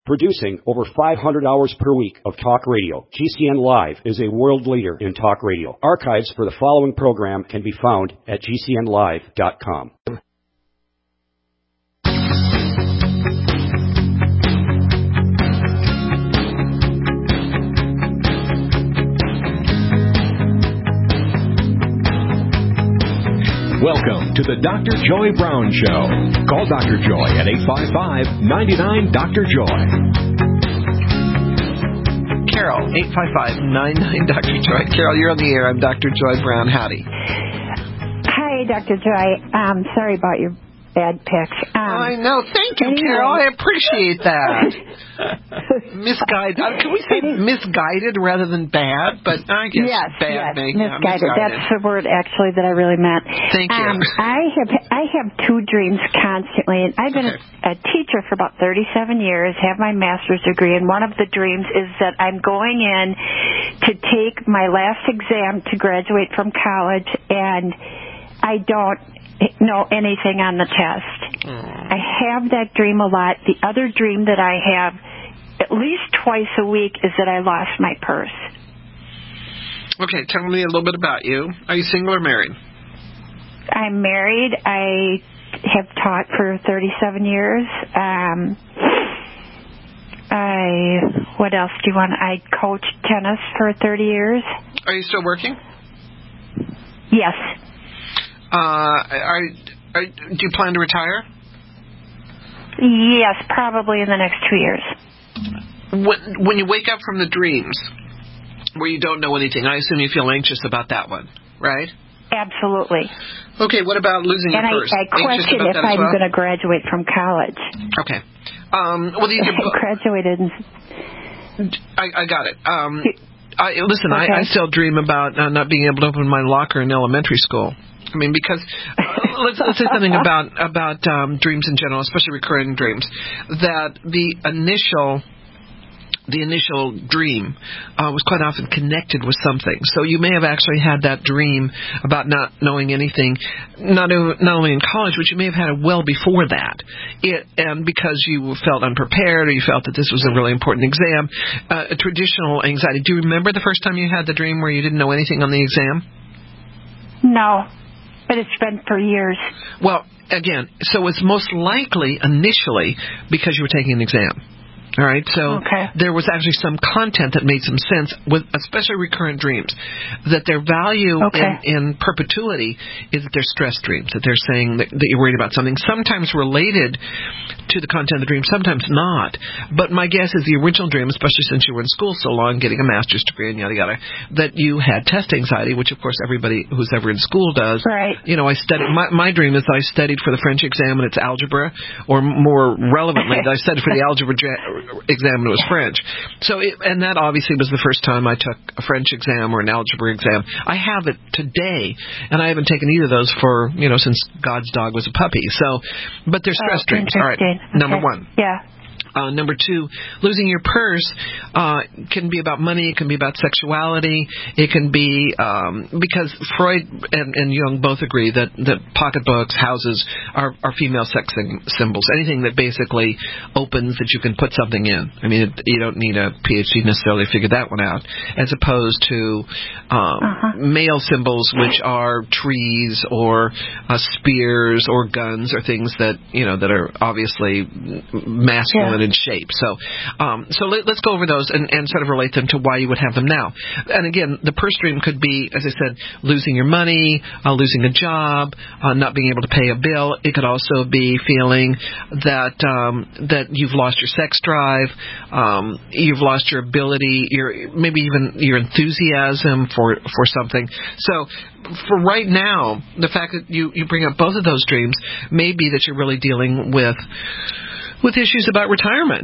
Producing over 500 hours per week of talk radio, GCN Live is a world leader in talk radio. Archives for the following program can be found at GCNlive.com. Welcome to the Dr. Joy Brown Show. Call Dr. Joy at 855-99-DR-JOY. Carol, 855-99-DR Joy. Carol, you're on the air. I'm Dr. Joy Brown. Howdy. Hi, Dr. Joy. Sorry about your bad pick. I know. Thank you, anyway. Carol. I appreciate that. Misguided. Can we say misguided rather than bad? But I guess bad. Yes, misguided. misguided. That's the word, actually, that I really meant. Thank you. I have two dreams constantly, and I've been a teacher for about 37 years, have my master's degree, and one of the dreams is that I'm going in to take my last exam to graduate from college, and I don't know anything on the test. I have that dream a lot. The other dream that I have at least twice a week is that I lost my purse. Okay, tell me a little bit about you. Are you single or married? I'm married. I have taught for 37 years. What else do you want? I coached tennis for 30 years. Are you still working? Yes. Do you plan to retire? Yes, probably in the next 2 years. When you wake up from the dreams where you don't know anything, I assume you feel anxious about that one, right? Absolutely. Okay, what about losing your purse? And I question if I'm going to graduate from college. Okay. Well, these are I graduated. I got it. Listen, okay. I still dream about not being able to open my locker in elementary school. I mean, because let's say something about dreams in general, especially recurring dreams, that the initial dream was quite often connected with something. So you may have actually had that dream about not knowing anything, not only in college, but you may have had it well before that. And because you felt unprepared or you felt that this was a really important exam, a traditional anxiety. Do you remember the first time you had the dream where you didn't know anything on the exam? No. But it's been for years. Well, again, so it's most likely initially because you were taking an exam. All right, so there was actually some content that made some sense, with especially recurrent dreams, that their value in perpetuity is that they're stress dreams, that they're saying that you're worried about something, sometimes related to the content of the dream, sometimes not. But my guess is the original dream, especially since you were in school so long, getting a master's degree and yada yada, that you had test anxiety, which of course everybody who's ever in school does. Right. You know, I studied. My dream is that I studied for the French exam and it's algebra, or more relevantly, that I studied for the algebra exam and it was French. So, and that obviously was the first time I took a French exam or an algebra exam. I have it today, and I haven't taken either of those for, since God's dog was a puppy. So, but they're stress dreams. All right, number one. Yeah. Number two, losing your purse can be about money. It can be about sexuality. It can be because Freud and Jung both agree that pocketbooks, houses are female sex symbols. Anything that basically opens that you can put something in. I mean, you don't need a PhD necessarily to figure that one out. As opposed to male symbols, which are trees or spears or guns or things that that are obviously masculine in shape. So let's go over those and sort of relate them to why you would have them now. And again, the purse dream could be, as I said, losing your money, losing a job, not being able to pay a bill. It could also be feeling that you've lost your sex drive, you've lost your ability, maybe even your enthusiasm for something. So for right now, the fact that you bring up both of those dreams may be that you're really dealing with issues about retirement.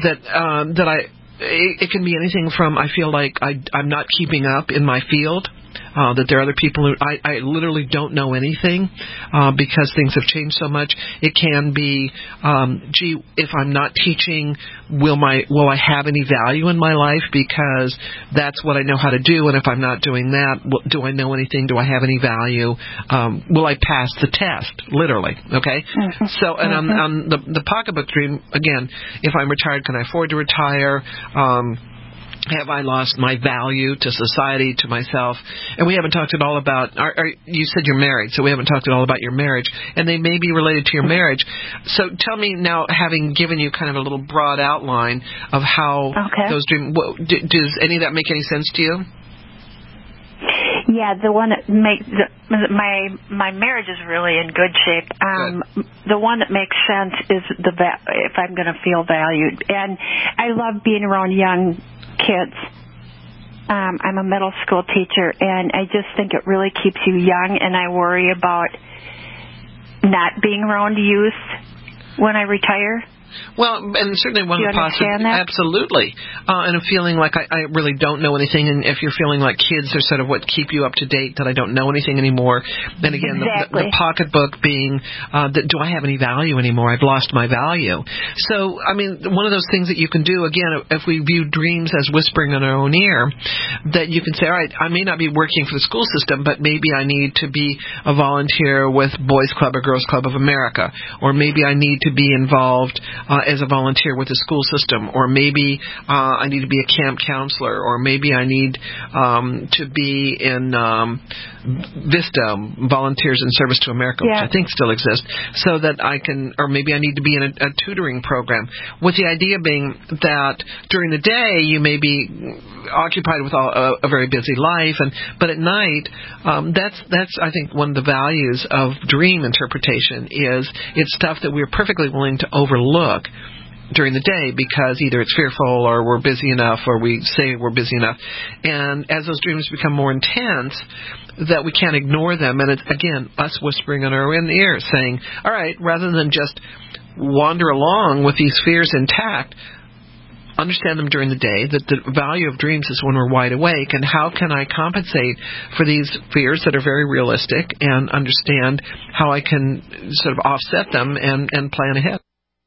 It can be anything from I feel like I'm not keeping up in my field. that there are other people who I literally don't know anything because things have changed so much. It can be, gee, if I'm not teaching, will I have any value in my life because that's what I know how to do, and if I'm not doing that, do I know anything? Do I have any value? Will I pass the test? Literally, okay? Mm-hmm. So, and on the pocketbook dream, again, if I'm retired, can I afford to retire? Have I lost my value to society, to myself? And we haven't talked at all about, you said you're married, so we haven't talked at all about your marriage, and they may be related to your marriage. So tell me now, having given you kind of a little broad outline of how those dreams, does any of that make any sense to you? Yeah, the one that makes my marriage is really in good shape. The one that makes sense is if I'm going to feel valued, and I love being around young kids. I'm a middle school teacher, and I just think it really keeps you young. And I worry about not being around youth when I retire. Well, and certainly one of the possibilities, absolutely, and a feeling like I really don't know anything, and if you're feeling like kids are sort of what keep you up to date, that I don't know anything anymore, then again, the pocketbook being, that do I have any value anymore? I've lost my value. So, I mean, one of those things that you can do, again, if we view dreams as whispering in our own ear, that you can say, all right, I may not be working for the school system, but maybe I need to be a volunteer with Boys Club or Girls Club of America, or maybe I need to be involved as a volunteer with the school system, or maybe I need to be a camp counselor, or maybe I need to be in VISTA, Volunteers in Service to America, which I think still exists, so that I can, or maybe I need to be in a tutoring program, with the idea being that during the day you may be occupied with a very busy life, but at night, that's I think one of the values of dream interpretation is it's stuff that we're perfectly willing to overlook during the day because either it's fearful or we're busy enough or we say we're busy enough. And as those dreams become more intense, that we can't ignore them. And it's, again, us whispering in our own ear saying, all right, rather than just wander along with these fears intact, understand them during the day, that the value of dreams is when we're wide awake, and how can I compensate for these fears that are very realistic and understand how I can sort of offset them and plan ahead.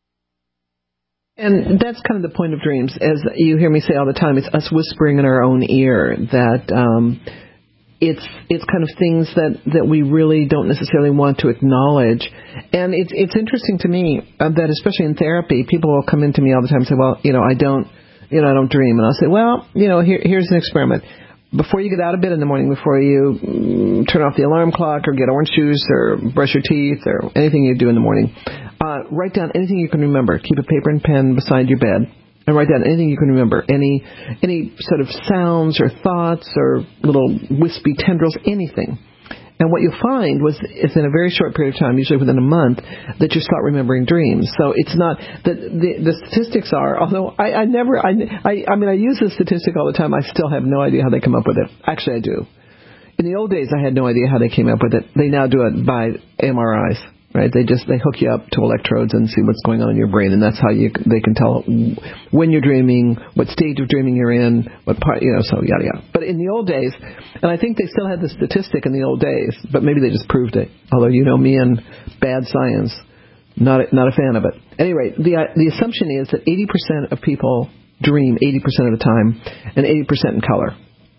And that's kind of the point of dreams, as you hear me say all the time, it's us whispering in our own ear that it's kind of things that we really don't necessarily want to acknowledge. And it's interesting to me that especially in therapy, people will come into me all the time and say, well, I don't dream. And I'll say, well, here's an experiment. Before you get out of bed in the morning, before you turn off the alarm clock or get orange juice or brush your teeth or anything you do in the morning, write down anything you can remember. Keep a paper and pen beside your bed and write down anything you can remember. Any sort of sounds or thoughts or little wispy tendrils, anything. And what you'll find is in a very short period of time, usually within a month, that you start remembering dreams. So it's not that the statistics are, although I use this statistic all the time, I still have no idea how they come up with it. Actually, I do. In the old days, I had no idea how they came up with it. They now do it by MRIs, right? They hook you up to electrodes and see what's going on in your brain, and that's how they can tell when you're dreaming, what stage of dreaming you're in, what part, so yada yada. But in the old days, and I think they still had the statistic in the old days, but maybe they just proved it. Although me and bad science, not a fan of it. Anyway, the assumption is that 80% of people dream 80% of the time, and 80% in color.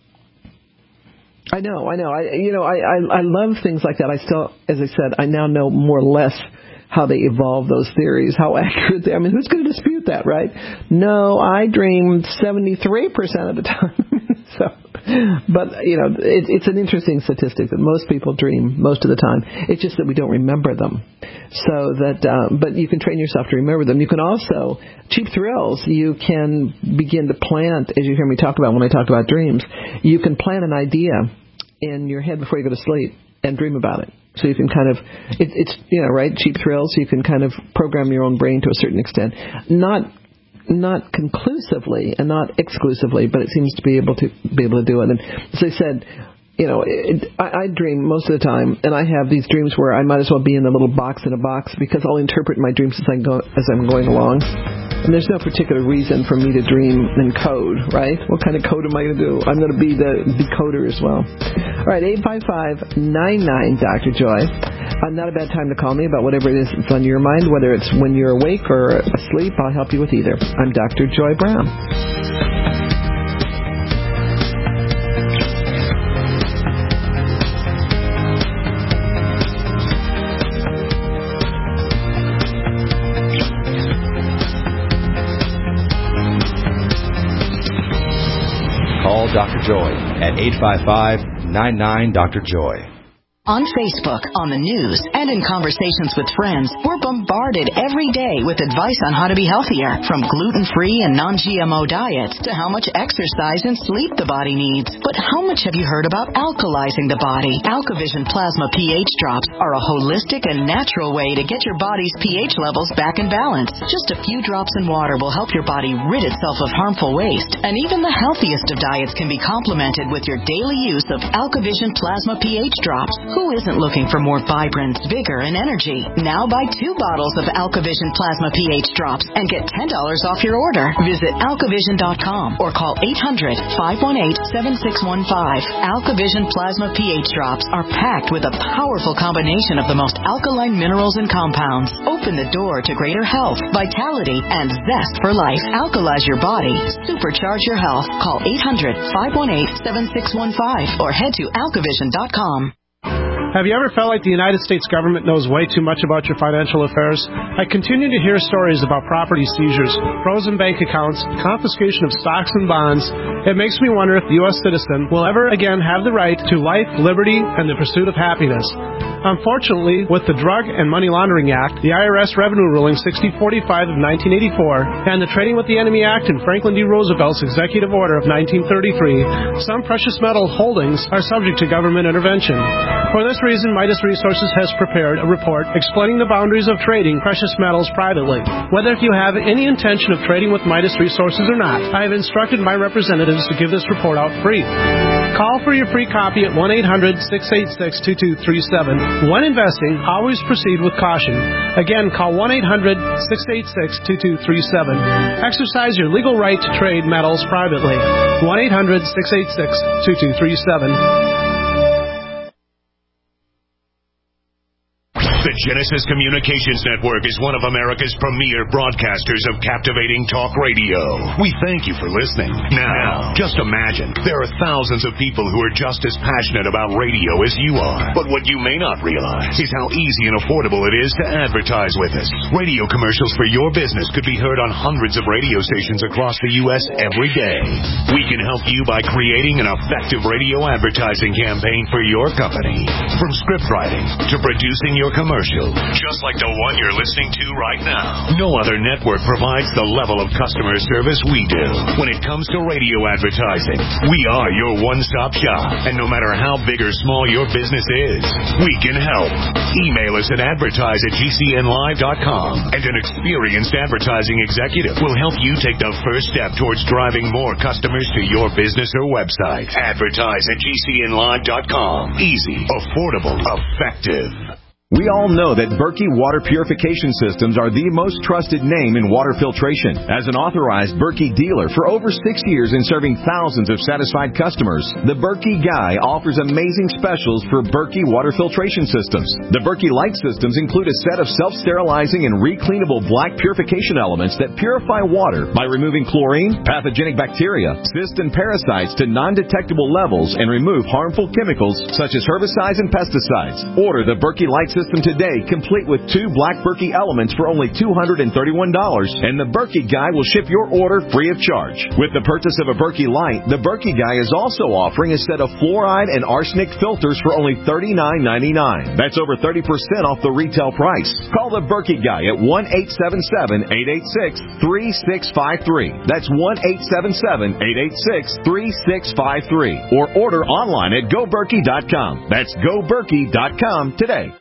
I know. I love things like that. I still, as I said, I now know more or less how they evolve those theories, how accurate they are. I mean, who's going to dispute that, right? No, I dream 73% of the time. But it's an interesting statistic that most people dream most of the time. It's just that we don't remember them. So that, but you can train yourself to remember them. You can also, cheap thrills, you can begin to plant, as you hear me talk about when I talk about dreams, you can plant an idea in your head before you go to sleep and dream about it. So you can kind of, it's right, cheap thrills, you can kind of program your own brain to a certain extent. Not conclusively and not exclusively, but it seems to be able to do it. And as I said, I dream most of the time, and I have these dreams where I might as well be in a little box in a box because I'll interpret my dreams as I'm going along. And there's no particular reason for me to dream in code, right? What kind of code am I going to do? I'm going to be the decoder as well. All right, 855-99-Dr. Joy. Not a bad time to call me about whatever it is that's on your mind, whether it's when you're awake or asleep. I'll help you with either. I'm Dr. Joy Brown. Call Dr. Joy at 855-99-Dr. Joy. On Facebook, on the news, and in conversations with friends, we're bombarded every day with advice on how to be healthier, from gluten-free and non-GMO diets to how much exercise and sleep the body needs. But how much have you heard about alkalizing the body? AlkaVision Plasma pH drops are a holistic and natural way to get your body's pH levels back in balance. Just a few drops in water will help your body rid itself of harmful waste, and even the healthiest of diets can be complemented with your daily use of AlkaVision Plasma pH drops. Who isn't looking for more vibrance, vigor, and energy? Now buy 2 bottles of AlkaVision Plasma pH drops and get $10 off your order. Visit alkavision.com or call 800-518-7615. AlkaVision Plasma pH drops are packed with a powerful combination of the most alkaline minerals and compounds. Open the door to greater health, vitality, and zest for life. Alkalize your body. Supercharge your health. Call 800-518-7615 or head to alkavision.com. Have you ever felt like the United States government knows way too much about your financial affairs? I continue to hear stories about property seizures, frozen bank accounts, confiscation of stocks and bonds. It makes me wonder if the U.S. citizen will ever again have the right to life, liberty, and the pursuit of happiness. Unfortunately, with the Drug and Money Laundering Act, the IRS Revenue Ruling 6045 of 1984, and the Trading with the Enemy Act and Franklin D. Roosevelt's Executive Order of 1933, some precious metal holdings are subject to government intervention. For this reason, Midas Resources has prepared a report explaining the boundaries of trading precious metals privately. Whether you have any intention of trading with Midas Resources or not, I have instructed my representatives to give this report out free. Call for your free copy at 1-800-686-2237. When investing, always proceed with caution. Again, call 1-800-686-2237. Exercise your legal right to trade metals privately. 1-800-686-2237. The Genesis Communications Network is one of America's premier broadcasters of captivating talk radio. We thank you for listening. Now, just imagine, there are thousands of people who are just as passionate about radio as you are. But what you may not realize is how easy and affordable it is to advertise with us. Radio commercials for your business could be heard on hundreds of radio stations across the U.S. every day. We can help you by creating an effective radio advertising campaign for your company. From script writing to producing your commercial, just like the one you're listening to right now. No other network provides the level of customer service we do. When it comes to radio advertising, we are your one-stop shop. And no matter how big or small your business is, we can help. Email us at advertise@gcnlive.com, and an experienced advertising executive will help you take the first step towards driving more customers to your business or website. Advertise@gcnlive.com. Easy, affordable, effective. We all know that Berkey Water Purification Systems are the most trusted name in water filtration. As an authorized Berkey dealer for over 6 years and serving thousands of satisfied customers, the Berkey Guy offers amazing specials for Berkey Water Filtration Systems. The Berkey Light Systems include a set of self-sterilizing and recleanable black purification elements that purify water by removing chlorine, pathogenic bacteria, cysts, and parasites to non-detectable levels and remove harmful chemicals such as herbicides and pesticides. Order the Berkey Light System today, complete with 2 black Berkey elements for only $231, and the Berkey Guy will ship your order free of charge. With the purchase of a Berkey Light, the Berkey Guy is also offering a set of fluoride and arsenic filters for only $39.99. That's over 30% off the retail price. Call the Berkey Guy at 1-877-886-3653. That's 1-877-886-3653. Or order online at GoBerkey.com. That's GoBerkey.com today.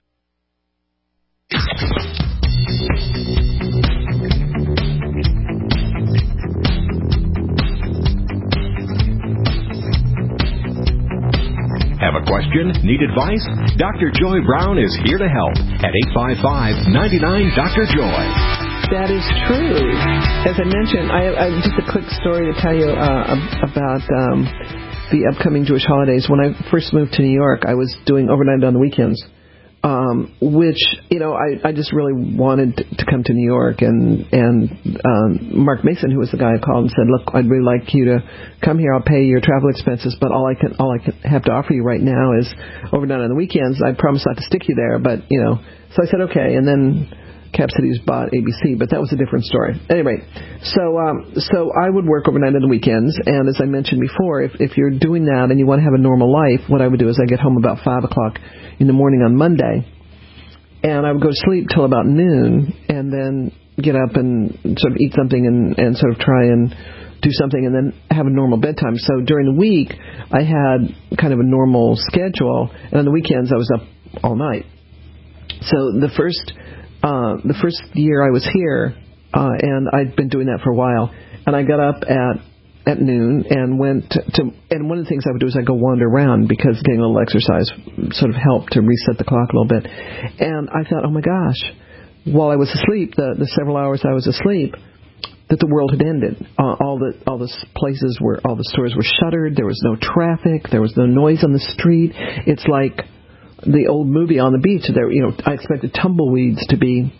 Have a question? Need advice? Dr. Joy Brown is here to help at 855-99-Dr. Joy. That is true. As I mentioned, I just a quick story to tell you about the upcoming Jewish holidays. When I first moved to New York, I was doing overnight on the weekends, which, I just really wanted to come to New York. And Mark Mason, who was the guy who called and said, look, I'd really like you to come here. I'll pay your travel expenses, but all I can have to offer you right now is overnight on the weekends. I promise not to stick you there, but, so I said, okay. And then Cap Cities bought ABC, but that was a different story. Anyway, so I would work overnight on the weekends, and as I mentioned before, if you're doing that and you want to have a normal life, what I would do is I get home about 5 o'clock in the morning on Monday, and I would go to sleep till about noon, and then get up and sort of eat something and sort of try and do something, and then have a normal bedtime. So during the week, I had kind of a normal schedule, and on the weekends I was up all night. So the first year I was here, and I'd been doing that for a while, and I got up at noon and went to, and one of the things I would do is I'd go wander around because getting a little exercise sort of helped to reset the clock a little bit. And I thought, oh my gosh, while I was asleep, the several hours I was asleep, that the world had ended. All the places where all the stores were shuttered. There was no traffic. There was no noise on the street. It's like the old movie On the Beach. There, I expected tumbleweeds to be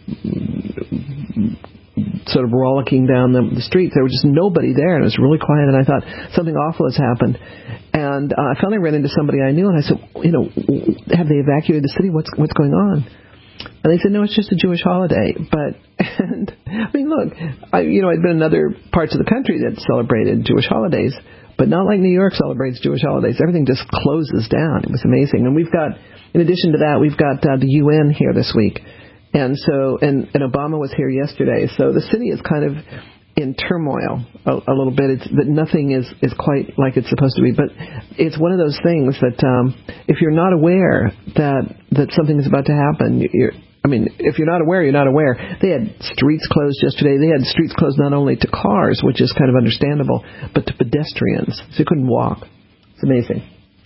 sort of rollicking down the street. There was just nobody there, and it was really quiet. And I thought something awful has happened. And I finally ran into somebody I knew, and I said, have they evacuated the city? What's going on? And they said, no, it's just a Jewish holiday. But, look, I'd been in other parts of the country that celebrated Jewish holidays, but not like New York celebrates Jewish holidays. Everything just closes down. It was amazing. And we've got, in addition to that, we've got the UN here this week. And so, and Obama was here yesterday. So the city is kind of in turmoil a little bit. That nothing is quite like it's supposed to be. But it's one of those things that if you're not aware that something is about to happen, if you're not aware, you're not aware. They had streets closed yesterday. They had streets closed not only to cars, which is kind of understandable, but to pedestrians. So you couldn't walk. It's amazing.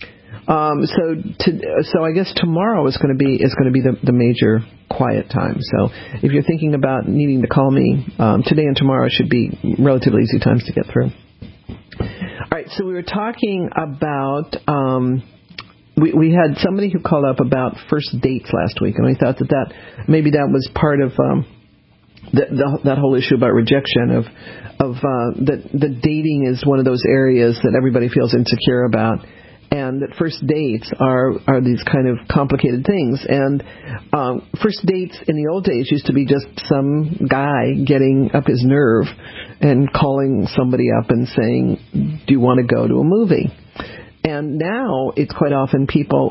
So I guess tomorrow is going to be the major quiet time. So if you're thinking about needing to call me, today and tomorrow should be relatively easy times to get through. All right. So we were talking about, we had somebody who called up about first dates last week, and we thought that maybe that was part of, that whole issue about rejection of that dating is one of those areas that everybody feels insecure about. And that first dates are these kind of complicated things. And first dates in the old days used to be just some guy getting up his nerve and calling somebody up and saying, do you want to go to a movie? And now it's quite often people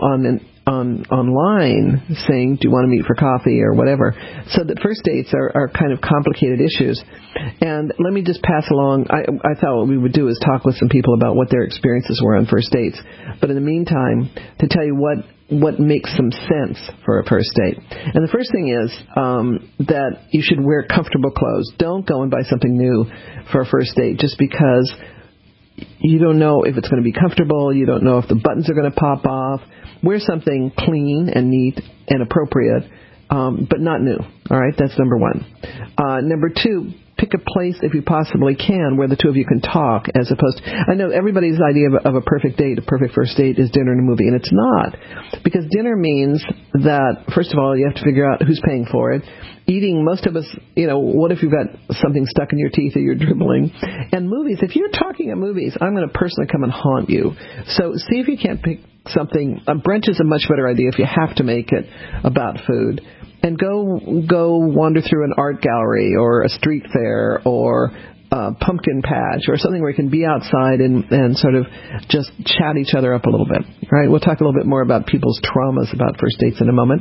online saying, do you want to meet for coffee or whatever. So that first dates are kind of complicated issues. And let me just pass along, I thought what we would do is talk with some people about what their experiences were on first dates. But in the meantime, to tell you what makes some sense for a first date. And the first thing is that you should wear comfortable clothes. Don't go and buy something new for a first date just because you don't know if it's going to be comfortable. You don't know if the buttons are going to pop off. Wear something clean and neat and appropriate, but not new. All right, that's number one. Number two, pick a place, if you possibly can, where the two of you can talk, as opposed to, I know everybody's idea of a perfect date, a perfect first date is dinner and a movie, and it's not. Because dinner means that, first of all, you have to figure out who's paying for it. Eating, most of us, what if you've got something stuck in your teeth or you're dribbling? And movies, if you're talking at movies, I'm going to personally come and haunt you. So see if you can't pick something. Brunch is a much better idea if you have to make it about food. And go wander through an art gallery or a street fair or a pumpkin patch or something where you can be outside and sort of just chat each other up a little bit. All right, we'll talk a little bit more about people's traumas about first dates in a moment.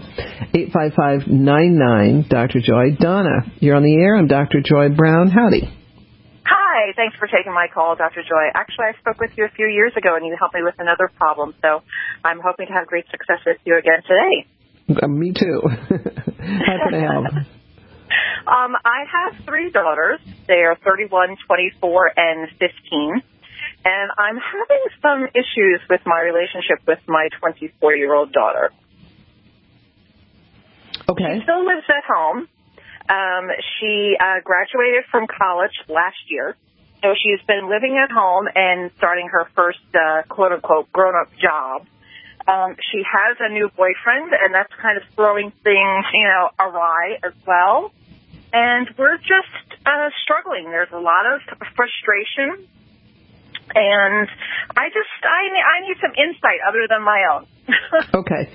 855-99 Dr. Joy. Donna, you're on the air. I'm Dr. Joy Brown. Howdy. Hi, thanks for taking my call, Dr. Joy. Actually, I spoke with you a few years ago, and you helped me with another problem, so I'm hoping to have great success with you again today. Me too. How can I help? I have 3 daughters. They are 31, 24, and 15. And I'm having some issues with my relationship with my 24-year-old daughter. Okay. She still lives at home. She graduated from college last year, so she's been living at home and starting her first quote-unquote grown-up job. She has a new boyfriend, and that's kind of throwing things, awry as well. And we're just struggling. There's a lot of frustration, and I need some insight other than my own. Okay.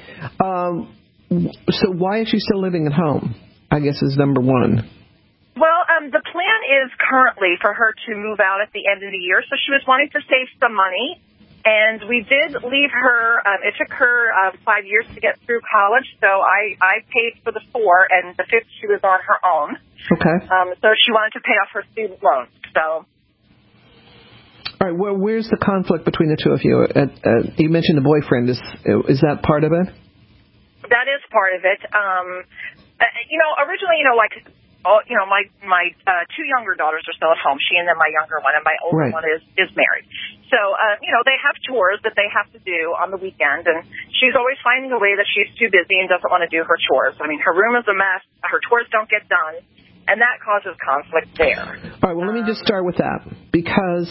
So why is she still living at home, I guess, is number one. Well, the plan is currently for her to move out at the end of the year, so she was wanting to save some money. And we did leave her, it took her 5 years to get through college, so I paid for the 4, and the 5th she was on her own. Okay. So she wanted to pay off her student loans, so. All right, well, where's the conflict between the two of you? You mentioned the boyfriend. Is that part of it? That is part of it. Originally, my two younger daughters are still at home, she and then my younger one, and my older one is married. So, they have chores that they have to do on the weekend, and she's always finding a way that she's too busy and doesn't want to do her chores. I mean, her room is a mess, her chores don't get done, and that causes conflict there. All right, well, let me just start with that, because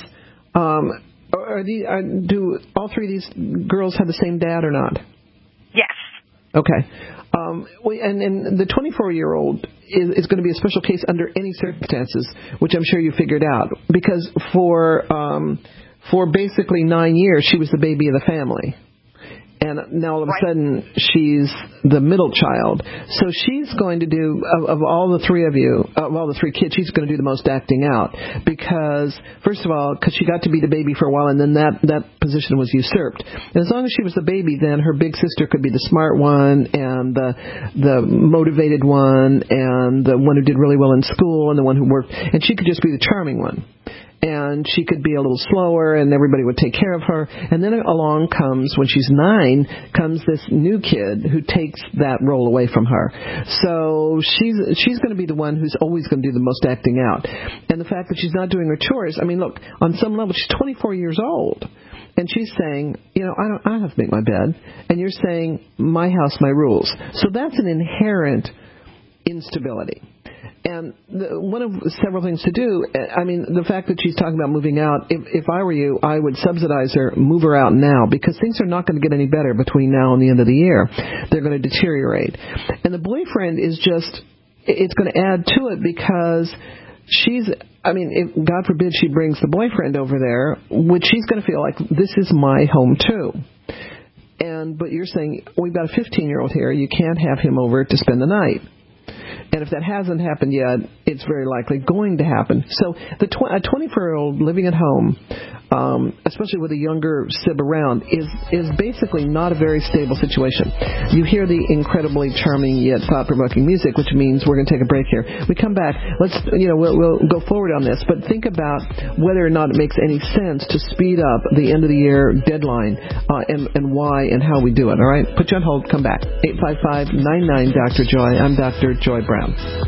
do all three of these girls have the same dad or not? Yes. Okay. And the 24-year-old is going to be a special case under any circumstances, which I'm sure you figured out, because for basically 9 years she was the baby of the family. And now all of a sudden she's the middle child. So she's going to do, of all the three of you, of all the three kids, she's going to do the most acting out. Because, first of all, because she got to be the baby for a while, and then that position was usurped. And as long as she was the baby, then her big sister could be the smart one, and the motivated one, and the one who did really well in school, and the one who worked. And she could just be the charming one. And she could be a little slower, and everybody would take care of her. And then along comes, when she's 9, comes this new kid who takes that role away from her. So she's going to be the one who's always going to do the most acting out. And the fact that she's not doing her chores, I mean, look, on some level, she's 24 years old. And she's saying, I don't have to make my bed. And you're saying, my house, my rules. So that's an inherent instability. And one of several things to do, I mean, the fact that she's talking about moving out, if I were you, I would subsidize her, move her out now, because things are not going to get any better between now and the end of the year. They're going to deteriorate. And the boyfriend is just, it's going to add to it, because if God forbid she brings the boyfriend over there, which she's going to feel like, this is my home too. But you're saying, we've got a 15-year-old here, you can't have him over to spend the night. And if that hasn't happened yet, it's very likely going to happen. So a 24-year-old living at home, especially with a younger sib around, is basically not a very stable situation. You hear the incredibly charming yet thought-provoking music, which means we're going to take a break here. We come back. We'll go forward on this, but think about whether or not it makes any sense to speed up the end of the year deadline, and why and how we do it. All right, put you on hold. Come back. 855-99 Dr. Joy. I'm Dr. Joy Brown.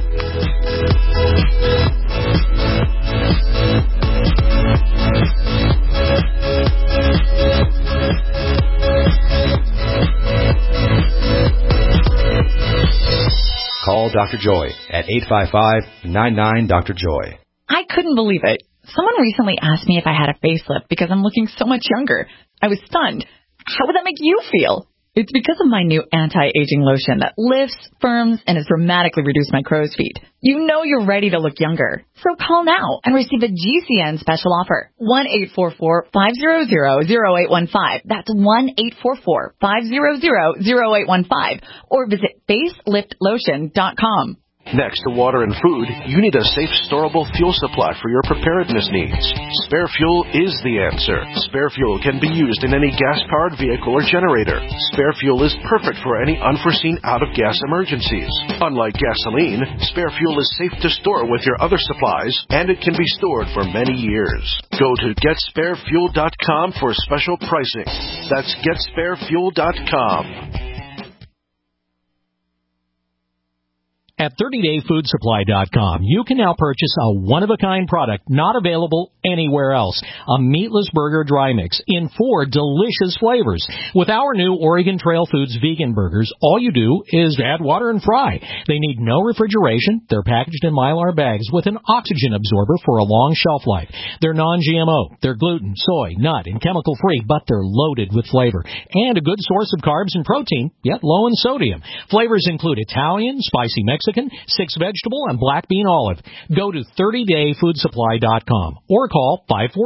Call Dr. Joy at 855-99-DR-JOY. I couldn't believe it. Someone recently asked me if I had a facelift because I'm looking so much younger. I was stunned. How would that make you feel? It's because of my new anti-aging lotion that lifts, firms, and has dramatically reduced my crow's feet. You know you're ready to look younger. So call now and receive a GCN special offer. 1-844-500-0815. That's 1-844-500-0815. Or visit faceliftlotion.com. Next to water and food, you need a safe, storable fuel supply for your preparedness needs. Spare Fuel is the answer. Spare Fuel can be used in any gas-powered vehicle or generator. Spare Fuel is perfect for any unforeseen out-of-gas emergencies. Unlike gasoline, Spare Fuel is safe to store with your other supplies, and it can be stored for many years. Go to GetSpareFuel.com for special pricing. That's GetSpareFuel.com. At 30dayfoodsupply.com, you can now purchase a one-of-a-kind product not available anywhere else. A meatless burger dry mix in 4 delicious flavors. With our new Oregon Trail Foods vegan burgers, all you do is add water and fry. They need no refrigeration. They're packaged in Mylar bags with an oxygen absorber for a long shelf life. They're non-GMO. They're gluten, soy, nut, and chemical-free, but they're loaded with flavor. And a good source of carbs and protein, yet low in sodium. Flavors include Italian, spicy Mexican, 6-vegetable, and black bean olive. Go to 30dayfoodsupply.com or call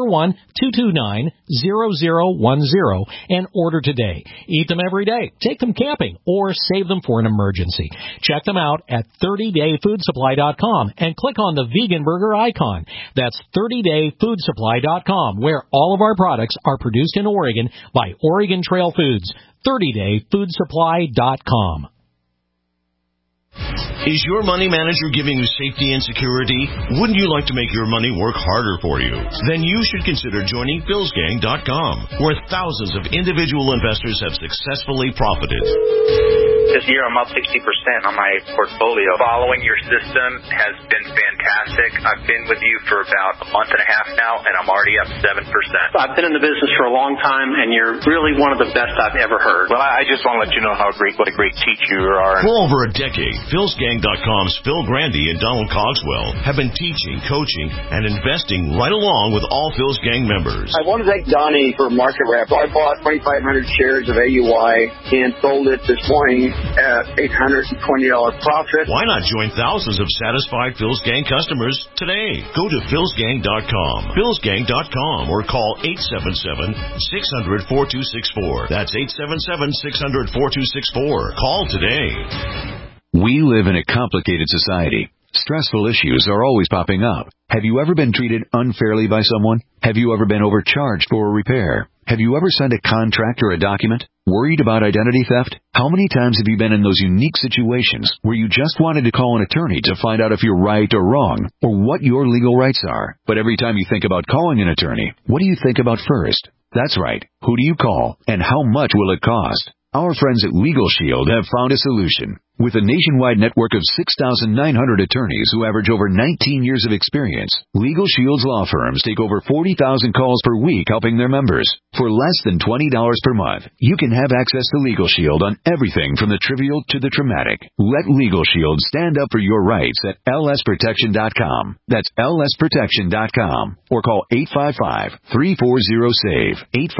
541-229-0010 and order today. Eat them every day, take them camping, or save them for an emergency. Check them out at 30dayfoodsupply.com and click on the vegan burger icon. That's 30dayfoodsupply.com, where all of our products are produced in Oregon by Oregon Trail Foods. 30dayfoodsupply.com. Is your money manager giving you safety and security? Wouldn't you like to make your money work harder for you? Then you should consider joining PhilsGang.com, where thousands of individual investors have successfully profited. This year I'm up 60% on my portfolio. Following your system has been fantastic. I've been with you for about a month and a half now, and I'm already up 7%. I've been in the business for a long time, and you're really one of the best I've ever heard. Well, I just want to let you know what a great teacher you are. For over a decade, PhilsGang.com's Phil Grandy and Donald Cogswell have been teaching, coaching, and investing right along with all Phil's Gang members. I want to thank Donnie for Market Wrap. I bought 2,500 shares of AUI and sold it this morning at $820 profit. Why not join thousands of satisfied Phil's Gang customers today? Go to philsgang.com, philsgang.com, or call 877-600-4264. That's 877-600-4264. Call today. We live in a complicated society. Stressful issues are always popping up. Have you ever been treated unfairly by someone? Have you ever been overcharged for a repair? Have you ever signed a contract or a document? Worried about identity theft? How many times have you been in those unique situations where you just wanted to call an attorney to find out if you're right or wrong, or what your legal rights are? But every time you think about calling an attorney, what do you think about first? That's right. Who do you call, and how much will it cost? Our friends at Legal Shield have found a solution. With a nationwide network of 6,900 attorneys who average over 19 years of experience, Legal Shield's law firms take over 40,000 calls per week helping their members. For less than $20 per month, you can have access to Legal Shield on everything from the trivial to the traumatic. Let Legal Shield stand up for your rights at lsprotection.com. That's lsprotection.com. Or call 855-340-SAVE,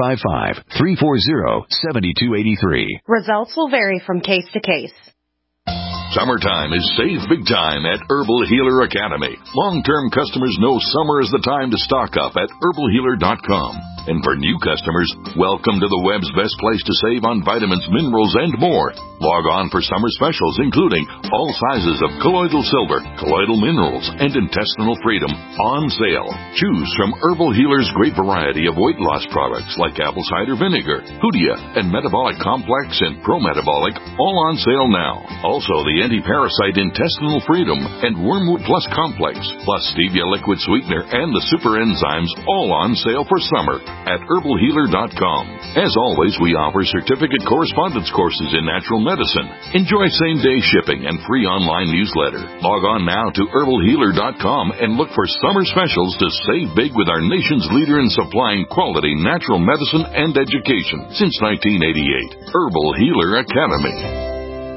855-340-7283. Results will vary from case to case. Summertime is save big time at Herbal Healer Academy. Long-term customers know summer is the time to stock up at herbalhealer.com. And for new customers, welcome to the web's best place to save on vitamins, minerals, and more. Log on for summer specials, including all sizes of colloidal silver, colloidal minerals, and intestinal freedom on sale. Choose from Herbal Healer's great variety of weight loss products like apple cider vinegar, Hoodia, and Metabolic Complex and Pro-Metabolic, all on sale now. Also, the anti-parasite intestinal freedom and Wormwood Plus Complex, plus stevia liquid sweetener and the super enzymes, all on sale for summer at herbalhealer.com. As always, we offer certificate correspondence courses in natural medicine. Enjoy same-day shipping and free online newsletter. Log on now to herbalhealer.com and look for summer specials to save big with our nation's leader in supplying quality natural medicine and education since 1988. Herbal Healer Academy.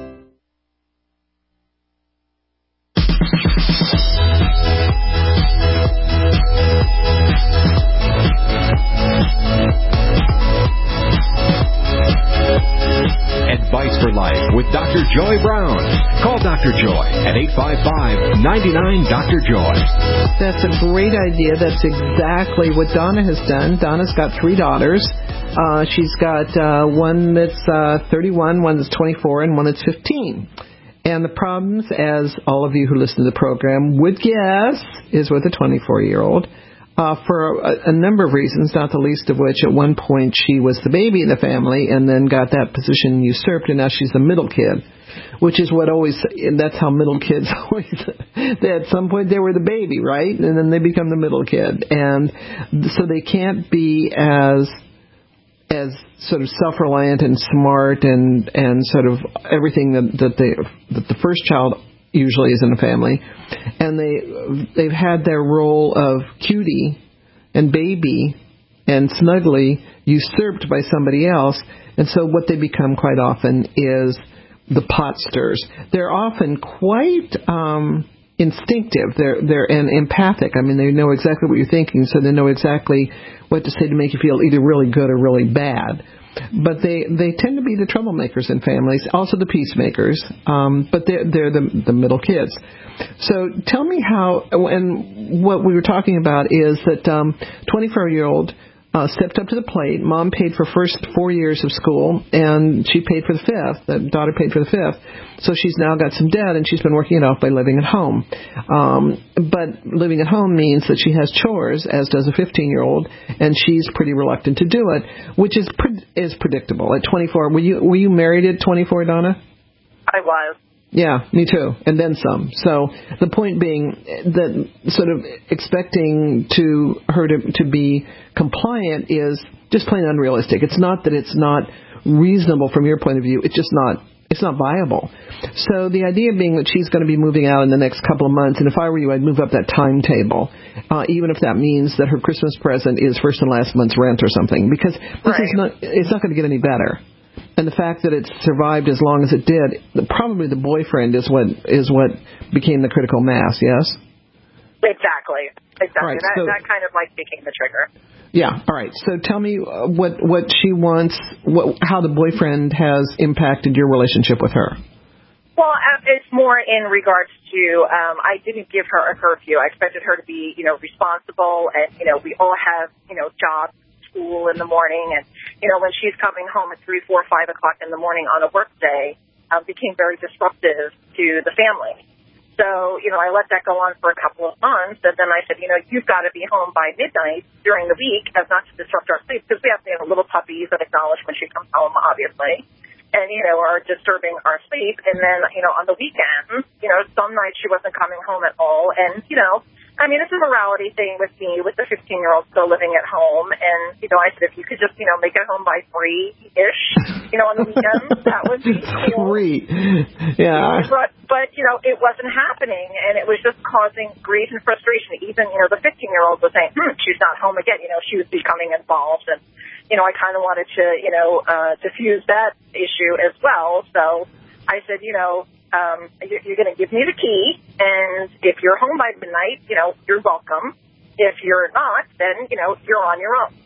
Advice for Life with Dr. Joy Brown. Call Dr. Joy at 855-99-DR-JOY. That's a great idea. That's exactly what Donna has done. Donna's got 3 daughters. She's got one that's 31, one that's 24, and one that's 15. And the problems, as all of you who listen to the program would guess, is with a 24-year-old. For a number of reasons, not the least of which at one point she was the baby in the family and then got that position usurped, and now she's the middle kid, which is what always, that's how middle kids always, at some point they were the baby, right? And then they become the middle kid. And so they can't be as sort of self-reliant and smart and sort of everything that the first child usually is in a family, and they've had their role of cutie and baby and snuggly usurped by somebody else, and so what they become quite often is the pot stirrers. They're often quite instinctive. They're and empathic. I mean, they know exactly what you're thinking, so they know exactly what to say to make you feel either really good or really bad. But they tend to be the troublemakers in families, also the peacemakers. But they're the middle kids. So tell me how. And what we were talking about is that 24-year-old. Stepped up to the plate. Mom paid for first 4 years of school, and she paid for the fifth. The daughter paid for the fifth. So she's now got some debt, and she's been working it off by living at home. But living at home means that she has chores, as does a 15-year-old, and she's pretty reluctant to do it, which is predictable. At 24, were you married at 24, Donna? I was. Yeah, me too, and then some. So the point being that sort of expecting her to be compliant is just plain unrealistic. It's not that it's not reasonable from your point of view. It's not viable. So the idea being that she's going to be moving out in the next couple of months, and if I were you, I'd move up that timetable, even if that means that her Christmas present is first and last month's rent or something, because it's not going to get any better. And the fact that it survived as long as it did, probably the boyfriend is what became the critical mass, yes? Exactly. Right, that kind of became the trigger. Yeah, all right. So tell me what she wants, how the boyfriend has impacted your relationship with her. Well, it's more in regards to, I didn't give her a curfew. I expected her to be, responsible, and, we all have, jobs, school in the morning, and, when she's coming home at 3, 4, 5 o'clock in the morning on a work day, became very disruptive to the family. So, I let that go on for a couple of months, and then I said, you've got to be home by midnight during the week as not to disrupt our sleep, because we have little puppies that acknowledge when she comes home, obviously, and, are disturbing our sleep. And then, on the weekends, some nights she wasn't coming home at all, and, it's a morality thing with me, with the 15-year-old still living at home. And, I said, if you could just, make it home by 3-ish, on the weekends, that would be cool. 3. Yeah. But, it wasn't happening, and it was just causing grief and frustration. Even, the 15-year-old was saying, she's not home again. She was becoming involved. And, I kind of wanted to, diffuse that issue as well. So I said, you're going to give me the key, and if you're home by midnight, you're welcome. If you're not, then, you're on your own.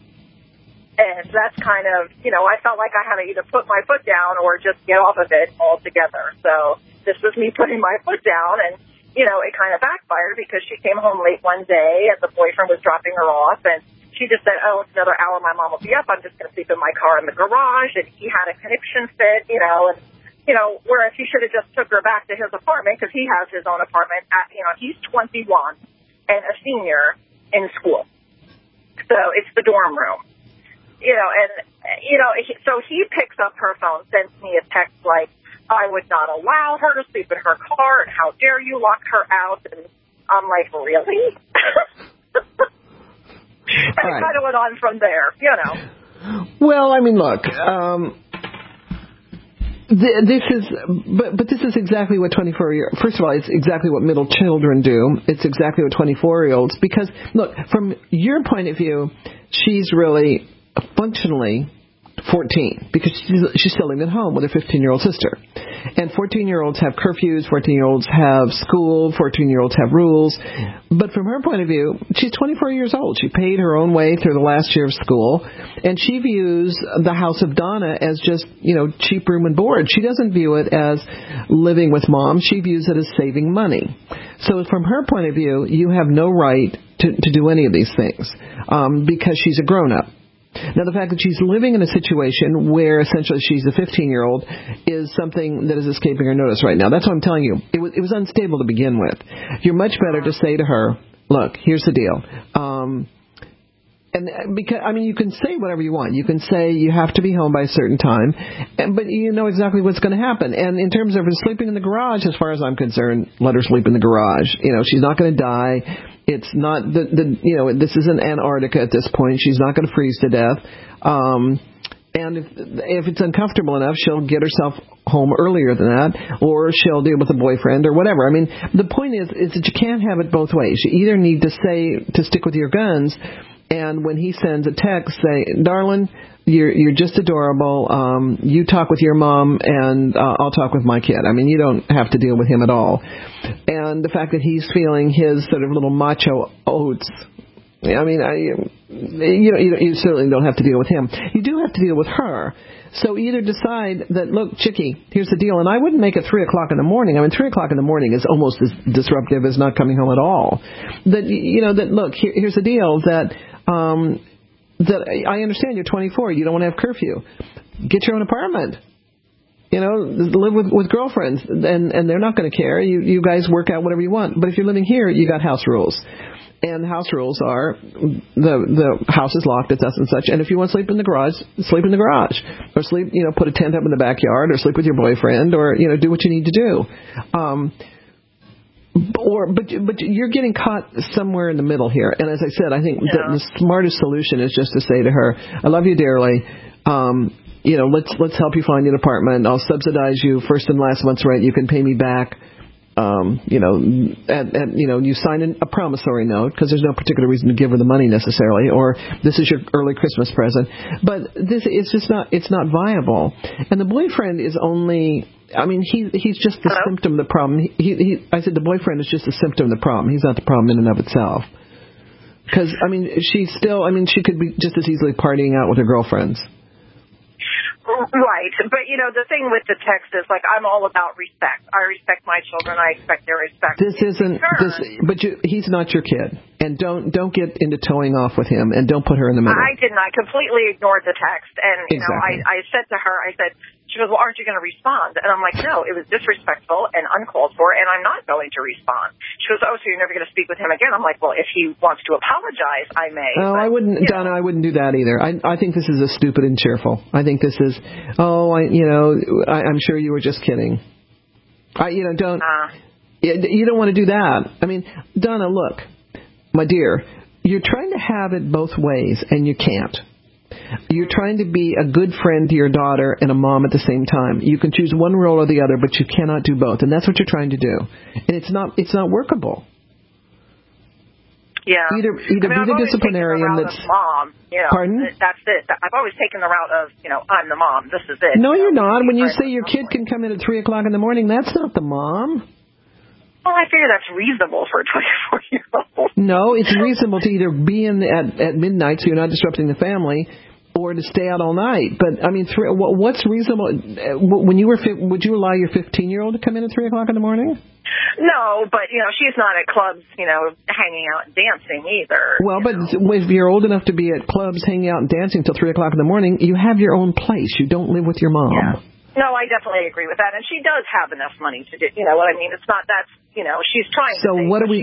And that's kind of, I felt like I had to either put my foot down or just get off of it altogether. So this was me putting my foot down, and, it kind of backfired because she came home late one day and the boyfriend was dropping her off, and she just said, oh, it's another hour, my mom will be up. I'm just going to sleep in my car in the garage. And he had a conniption fit, and, whereas he should have just took her back to his apartment because he has his own apartment. He's 21 and a senior in school. So it's the dorm room. So he picks up her phone, sends me a text like, I would not allow her to sleep in her car, and how dare you lock her out? And I'm like, really? And it kind of went on from there, Well, look, this is exactly what 24-year. First of all, it's exactly what middle children do. It's exactly what 24-year-olds. Because look, from your point of view, she's really functionally 14 because she's still living at home with her 15-year-old sister. And 14-year-olds have curfews, 14-year-olds have school, 14-year-olds have rules. But from her point of view, she's 24 years old. She paid her own way through the last year of school, and she views the House of Donna as just, cheap room and board. She doesn't view it as living with mom. She views it as saving money. So from her point of view, you have no right to do any of these things because she's a grown-up. Now, the fact that she's living in a situation where essentially she's a 15-year-old is something that is escaping her notice right now. That's what I'm telling you. It was unstable to begin with. You're much better to say to her, look, here's the deal. And because, you can say whatever you want. You can say you have to be home by a certain time, but you know exactly what's going to happen. And in terms of her sleeping in the garage, as far as I'm concerned, let her sleep in the garage. She's not going to die. It's not this isn't Antarctica at this point. She's not going to freeze to death. And if it's uncomfortable enough, she'll get herself home earlier than that, or she'll deal with a boyfriend or whatever. I mean, the point is that you can't have it both ways. You either need to stick with your guns, and when he sends a text, say, darling, you're just adorable. You talk with your mom, and I'll talk with my kid. I mean, you don't have to deal with him at all. And the fact that he's feeling his sort of little macho oats, I mean, you certainly don't have to deal with him. You do have to deal with her. So either decide that, look, Chickie, here's the deal. And I wouldn't make it 3 o'clock in the morning. I mean, 3 o'clock in the morning is almost as disruptive as not coming home at all. That look, here's the deal, that I understand you're 24. You don't want to have curfew. Get your own apartment. Live with girlfriends, and they're not going to care. You guys work out whatever you want. But if you're living here, you got house rules. And the house rules are the house is locked, it's us and such. And if you want to sleep in the garage, sleep in the garage. Or sleep, put a tent up in the backyard, or sleep with your boyfriend, or, do what you need to do. But you're getting caught somewhere in the middle here. And as I said, I think the smartest solution is just to say to her, I love you dearly. Let's help you find an apartment. I'll subsidize you first and last month's rent. You can pay me back. You sign a promissory note because there's no particular reason to give her the money necessarily, or this is your early Christmas present. But it's not viable. And the boyfriend is only, he's just the symptom of the problem. I said the boyfriend is just a symptom of the problem. He's not the problem in and of itself. Because, she could be just as easily partying out with her girlfriends. Right. But, the thing with the text is, I'm all about respect. I respect my children. I expect their respect. He's not your kid. And don't get into towing off with him, and don't put her in the middle. I didn't. I completely ignored the text. And, exactly. I said to her, she goes, well, aren't you going to respond? And I'm like, no, it was disrespectful and uncalled for, and I'm not going to respond. She goes, oh, so you're never going to speak with him again? I'm like, well, if he wants to apologize, I may. Oh, I wouldn't, Donna, I wouldn't do that either. I think this is a stupid and cheerful. I think this is, I'm sure you were just kidding. You don't want to do that. Donna, look, my dear, you're trying to have it both ways, and you can't. You're trying to be a good friend to your daughter and a mom at the same time. You can choose one role or the other, but you cannot do both, and that's what you're trying to do. And it's not workable. Yeah. Either be the disciplinarian that's mom. Pardon? That's it. I've always taken the route of, I'm the mom. This is it. No, you're not. When you say your kid can come in at 3 o'clock in the morning, that's not the mom. Well, I figure that's reasonable for a 24-year-old. No, it's reasonable to either be in at midnight so you're not disrupting the family, or to stay out all night. But, what's reasonable? When you would you allow your 15-year-old to come in at 3 o'clock in the morning? No, but, she's not at clubs, hanging out and dancing either. Well, but if you're old enough to be at clubs hanging out and dancing till 3 o'clock in the morning, you have your own place. You don't live with your mom. Yeah. No, I definitely agree with that. And she does have enough money to do, what I mean? It's not that, she's trying to. So what are we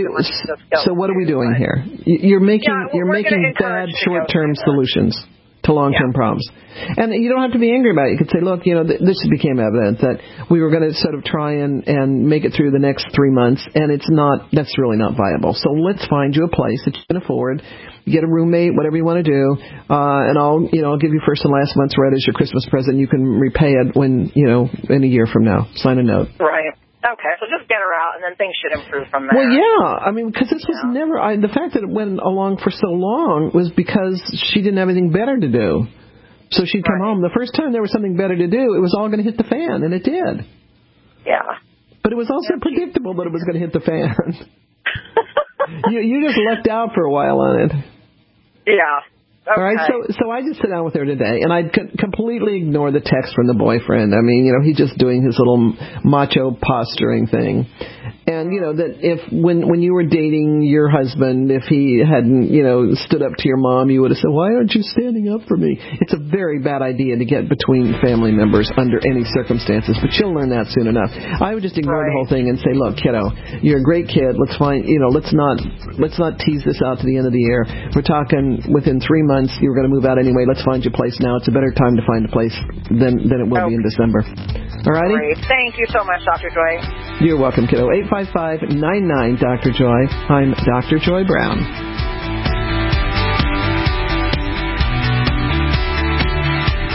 doing here? You're making bad short-term solutions to long-term problems. And you don't have to be angry about it. You could say, look, this became evident that we were going to sort of try and make it through the next 3 months, and that's really not viable. So let's find you a place that you can afford. Get a roommate, whatever you want to do, and I'll give you first and last month's rent as your Christmas present. You can repay it when, in a year from now. Sign a note. Right. Okay, so just get her out, and then things should improve from there. Well, yeah. Because this was never... the fact that it went along for so long was because she didn't have anything better to do. So she'd come home. The first time there was something better to do, it was all going to hit the fan, and it did. Yeah. But it was also predictable that it was going to hit the fan. You just lucked out for a while on it. Yeah. Okay. All right, so I just sit down with her today, and I completely ignore the text from the boyfriend. He's just doing his little macho posturing thing. And, that if when you were dating your husband, if he hadn't, stood up to your mom, you would have said, why aren't you standing up for me? It's a very bad idea to get between family members under any circumstances, but you'll learn that soon enough. I would just ignore the whole thing and say, look, kiddo, you're a great kid. Let's find, let's not tease this out to the end of the year. We're talking within 3 months, you're going to move out anyway. Let's find you a place now. It's a better time to find a place than it will be in December. All righty? Great. Thank you so much, Dr. Joy. You're welcome, kiddo. 855-99-Dr. Joy. I'm Dr. Joy Brown.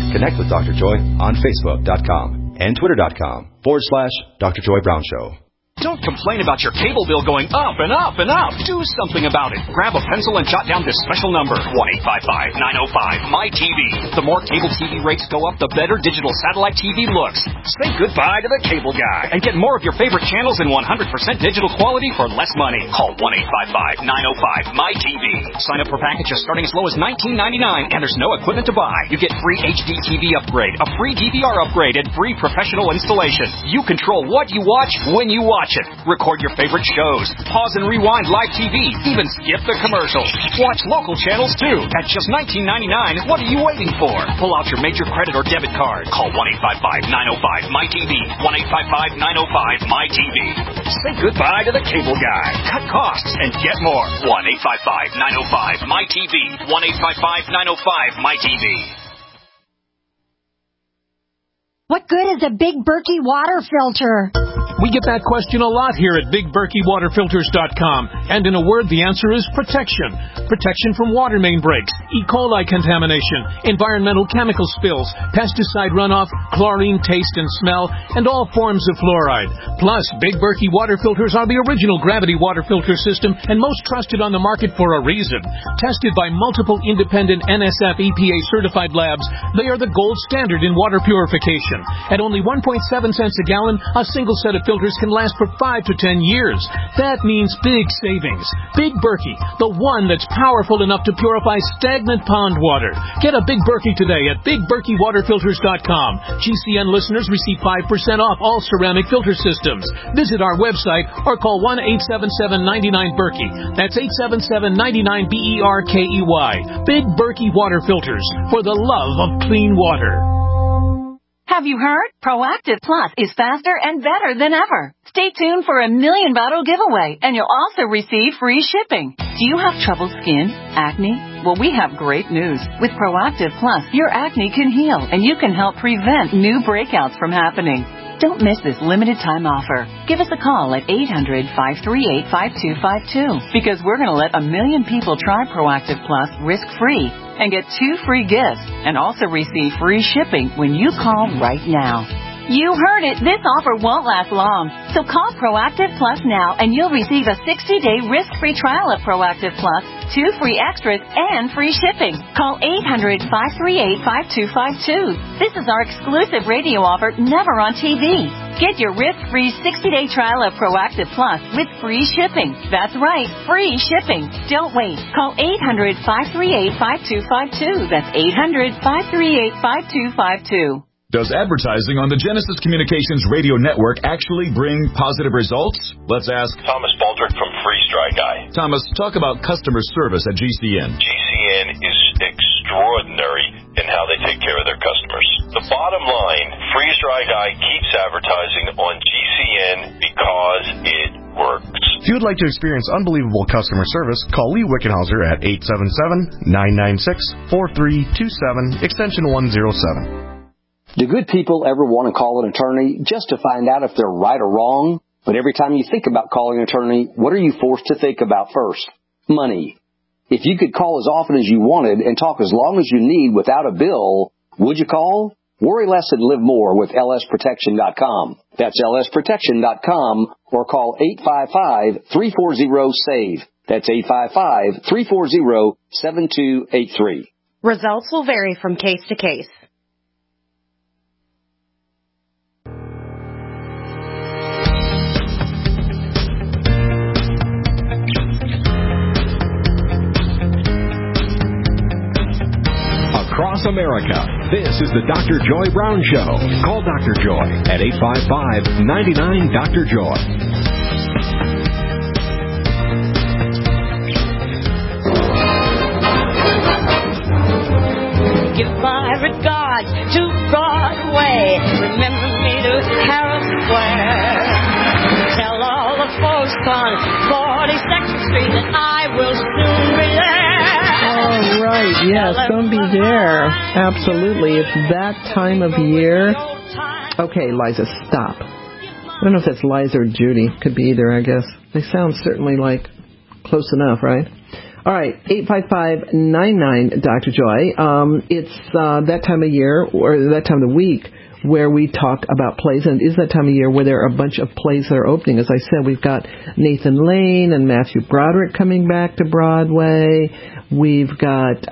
Connect with Dr. Joy on Facebook.com and Twitter.com/Dr. Joy Brown Show. Don't complain about your cable bill going up and up and up. Do something about it. Grab a pencil and jot down this special number, 1-855-905-MY-TV. The more cable TV rates go up, the better digital satellite TV looks. Say goodbye to the cable guy and get more of your favorite channels in 100% digital quality for less money. Call 1-855-905-MY-TV. Sign up for packages starting as low as $19.99, and there's no equipment to buy. You get free HD TV upgrade, a free DVR upgrade, and free professional installation. You control what you watch when you watch it. Record your favorite shows. Pause and rewind live TV. Even skip the commercials. Watch local channels too. At just $19.99, what are you waiting for? Pull out your major credit or debit card. Call 1-855-905-MY-TV. 1-855-905-MY-TV. Say goodbye to the cable guy. Cut costs and get more. 1-855-905-MY-TV. 1-855-905-MY-TV. What good is a Big Berkey water filter? We get that question a lot here at BigBerkeyWaterFilters.com. And in a word, the answer is protection. Protection from water main breaks, E. coli contamination, environmental chemical spills, pesticide runoff, chlorine taste and smell, and all forms of fluoride. Plus, Big Berkey water filters are the original gravity water filter system and most trusted on the market for a reason. Tested by multiple independent NSF EPA certified labs, they are the gold standard in water purification. At only 1.7 cents a gallon, a single set of filters can last for 5 to 10 years. That means big savings. Big Berkey, the one that's powerful enough to purify stagnant pond water. Get a Big Berkey today at BigBerkeyWaterFilters.com. GCN listeners receive 5% off all ceramic filter systems. Visit our website or call 1-877-99-BERKEY. That's 877-99-BERKEY. Big Berkey Water Filters, for the love of clean water. Have you heard? Proactive Plus is faster and better than ever. Stay tuned for a $1 million bottle giveaway, and you'll also receive free shipping. Do you have troubled skin? Acne? Well, we have great news. With Proactive Plus, your acne can heal, and you can help prevent new breakouts from happening. Don't miss this limited time offer. Give us a call at 800-538-5252, because we're going to let 1 million people try Proactive Plus risk-free and get 2 free gifts and also receive free shipping when you call right now. You heard it. This offer won't last long. So call Proactive Plus now and you'll receive a 60-day risk-free trial of Proactive Plus, 2 free extras, and free shipping. Call 800-538-5252. This is our exclusive radio offer, never on TV. Get your risk-free 60-day trial of Proactive Plus with free shipping. That's right, free shipping. Don't wait. Call 800-538-5252. That's 800-538-5252. Does advertising on the Genesis Communications radio network actually bring positive results? Let's ask Thomas Baldrick from Freeze Dry Guy. Thomas, talk about customer service at GCN. GCN is extraordinary in how they take care of their customers. The bottom line, Freeze Dry Guy keeps advertising on GCN because it works. If you would like to experience unbelievable customer service, call Lee Wickenhauser at 877-996-4327, extension 107. Do good people ever want to call an attorney just to find out if they're right or wrong? But every time you think about calling an attorney, what are you forced to think about first? Money. If you could call as often as you wanted and talk as long as you need without a bill, would you call? Worry less and live more with lsprotection.com. That's lsprotection.com, or call 855-340-SAVE. That's 855-340-7283. Results will vary from case to case. Across America, this is the Dr. Joy Brown Show. Call Dr. Joy at 855-99-DR-JOY. Give my regards to Broadway. Remember me to Herald Square. Tell all the folks on 42nd Street that I will soon be there. All right, yes, don't be there. Absolutely. It's that time of year. Okay, Liza, stop. I don't know if that's Liza or Judy. Could be either, I guess. They sound certainly like close enough, right? All right, 855-99 Dr. Joy. It's that time of year, or that time of the week, where we talk about plays, and it is that time of year where there are a bunch of plays that are opening. As I said, we've got Nathan Lane and Matthew Broderick coming back to Broadway. We've got,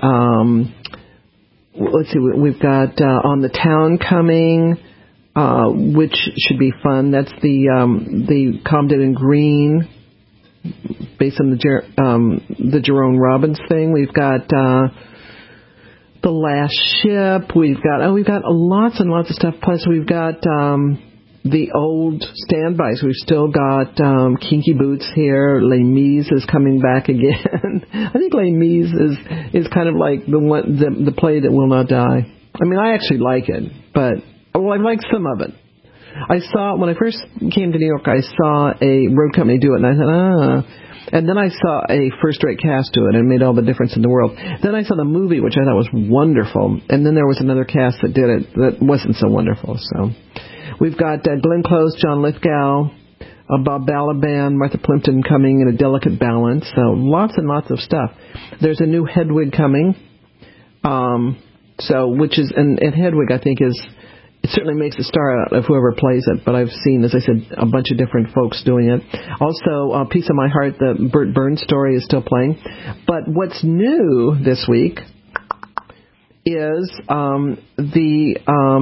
we've got On the Town coming, which should be fun. That's the Comden and Green, based on the Jerome Robbins thing. We've got The Last Ship. We've got lots and lots of stuff. Plus, we've got the old standbys. We've still got Kinky Boots here. Les Mis is coming back again. I think Les Mis is kind of like the play that will not die. I mean, I actually like it, but I like some of it. I saw, when I first came to New York, I saw a road company do it, and I thought, And then I saw a first-rate cast do it, and it made all the difference in the world. Then I saw the movie, which I thought was wonderful, and then there was another cast that did it that wasn't so wonderful. So we've got Glenn Close, John Lithgow, Bob Balaban, Martha Plimpton coming in A Delicate Balance. So lots and lots of stuff. There's a new Hedwig coming, and Hedwig, I think, it certainly makes a star out of whoever plays it, but I've seen, as I said, a bunch of different folks doing it. Also, Piece of My Heart, the Burt Burns story, is still playing. But what's new this week is the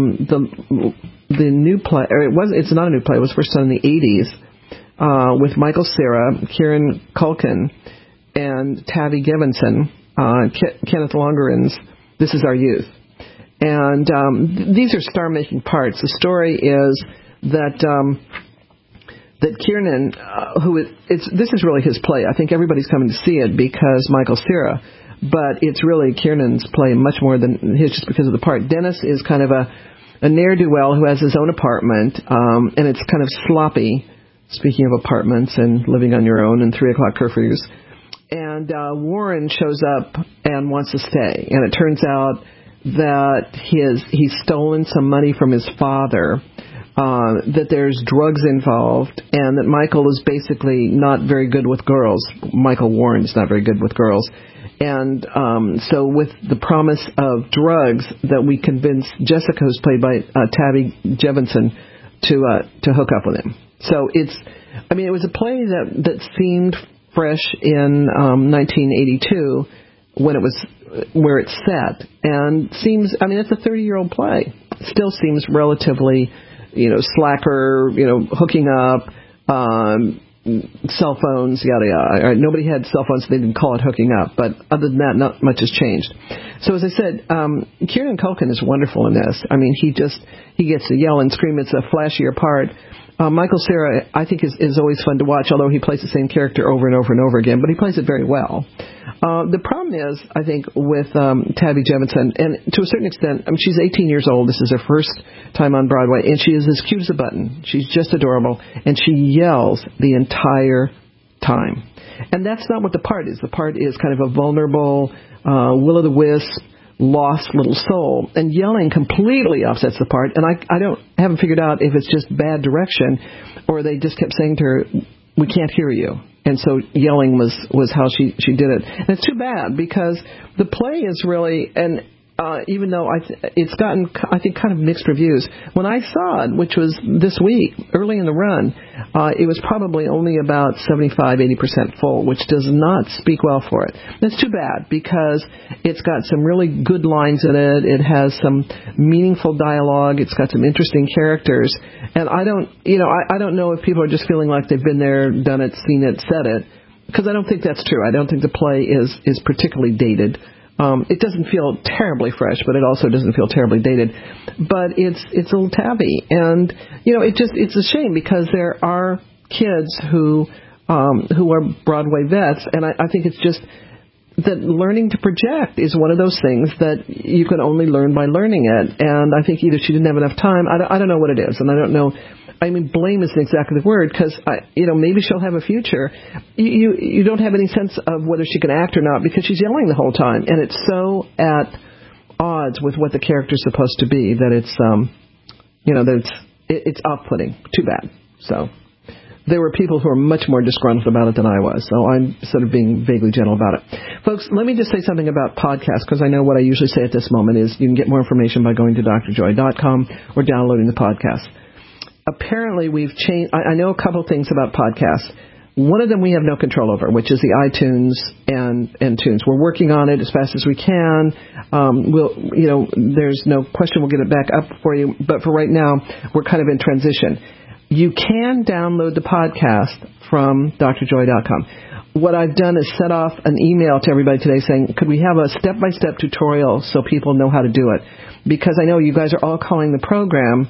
new play. It's not a new play. It was first done in the 80s with Michael Cera, Kieran Culkin, and Tavi Gevinson, Kenneth Longeren's This Is Our Youth. And these are star-making parts. The story is that Kiernan, this is really his play. I think everybody's coming to see it because Michael Cera, but it's really Kiernan's play much more than his, just because of the part. Dennis is kind of a ne'er-do-well who has his own apartment, and it's kind of sloppy, speaking of apartments and living on your own and 3 o'clock curfews. And Warren shows up and wants to stay, and it turns out that he's stolen some money from his father, that there's drugs involved, and that Michael is basically not very good with girls. Michael Warren is not very good with girls. And so with the promise of drugs, that we convince Jessica, who's played by Tavi Gevinson, to hook up with him. So it was a play that seemed fresh in 1982 when it was where it's set, and seems, it's a 30-year-old play. Still seems relatively, slacker, hooking up, cell phones, yada yada. Nobody had cell phones, so they didn't call it hooking up. But other than that, not much has changed. So as I said, Kieran Culkin is wonderful in this. He gets to yell and scream. It's a flashier part. Michael Cera, I think, is always fun to watch, although he plays the same character over and over and over again, but he plays it very well. The problem is, I think, with Tavi Gevinson, and to a certain extent, she's 18 years old. This is her first time on Broadway, and she is as cute as a button. She's just adorable, and she yells the entire time. And that's not what the part is. The part is kind of a vulnerable, will-o'-the-wisp, lost little soul, and yelling completely offsets the part. And I haven't figured out if it's just bad direction, or they just kept saying to her, "We can't hear you," and so yelling was how she did it. And it's too bad, because the play is really, and even though it's gotten, I think, kind of mixed reviews. When I saw it, which was this week, early in the run, it was probably only about 75-80% full, which does not speak well for it. That's too bad, because it's got some really good lines in it. It has some meaningful dialogue. It's got some interesting characters. And I don't know if people are just feeling like they've been there, done it, seen it, said it, because I don't think that's true. I don't think the play is particularly dated. It doesn't feel terribly fresh, but it also doesn't feel terribly dated. But it's a little tabby, and it's a shame, because there are kids who are Broadway vets, and I think it's just that learning to project is one of those things that you can only learn by learning it. And I think either she didn't have enough time. I don't know what it is, and I don't know. Blame isn't exactly the word, because maybe she'll have a future. You don't have any sense of whether she can act or not, because she's yelling the whole time, and it's so at odds with what the character's supposed to be that it's off-putting. Too bad. So there were people who were much more disgruntled about it than I was, so I'm sort of being vaguely gentle about it. Folks, let me just say something about podcasts, because I know what I usually say at this moment is you can get more information by going to drjoy.com or downloading the podcast. Apparently, we've changed. I know a couple things about podcasts. One of them we have no control over, which is the iTunes and Tunes. We're working on it as fast as we can. There's no question we'll get it back up for you. But for right now, we're kind of in transition. You can download the podcast from drjoy.com. What I've done is set off an email to everybody today saying, could we have a step-by-step tutorial so people know how to do it? Because I know you guys are all calling the program.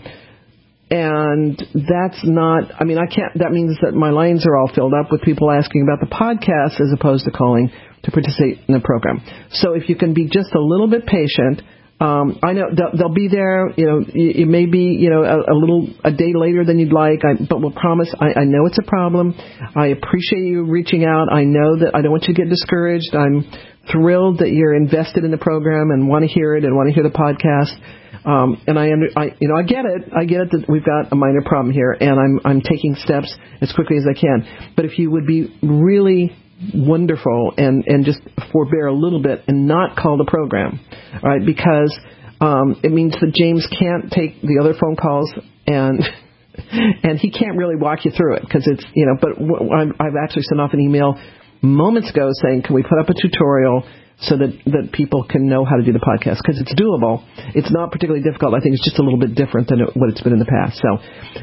And that's not, that means that my lines are all filled up with people asking about the podcast as opposed to calling to participate in the program. So if you can be just a little bit patient, I know they'll be there, it may be, a day later than you'd like, but we'll promise, I know it's a problem. I appreciate you reaching out. I know that I don't want you to get discouraged. I'm thrilled that you're invested in the program and want to hear it and want to hear the podcast. And I get it. I get it that we've got a minor problem here, and I'm taking steps as quickly as I can. But if you would be really wonderful and just forbear a little bit and not call the program, all right? Because it means that James can't take the other phone calls and he can't really walk you through it because it's But I've actually sent off an email moments ago saying, can we put up a tutorial so that people can know how to do the podcast, because it's doable. It's not particularly difficult. I think it's just a little bit different than what it's been in the past. So